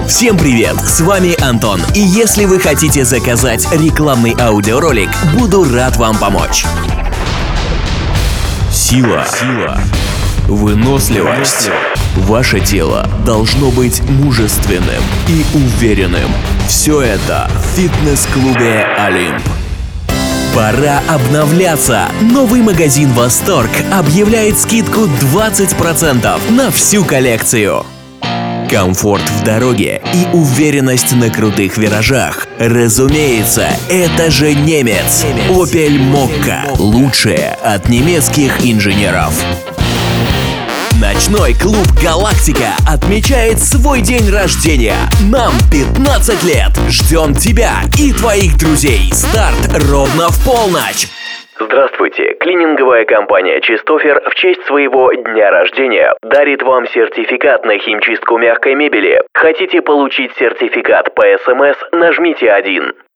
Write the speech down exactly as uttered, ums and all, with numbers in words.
Всем привет, с вами Антон. И если вы хотите заказать рекламный аудиоролик, буду рад вам помочь. Сила, Сила. Выносливость. Ваше тело должно быть мужественным и уверенным. Все это в фитнес-клубе «Олимп». Пора обновляться! Новый магазин «Восторг» объявляет скидку двадцать процентов на всю коллекцию. Комфорт в дороге и уверенность на крутых виражах. Разумеется, это же немец. Opel Mokka. Лучшее от немецких инженеров. Ночной клуб «Галактика» отмечает свой день рождения. Нам пятнадцать лет. Ждем тебя и твоих друзей. Старт ровно в полночь. Здравствуйте! Клининговая компания «Чистофер» в честь своего дня рождения дарит вам сертификат на химчистку мягкой мебели. Хотите получить сертификат по СМС? Нажмите один.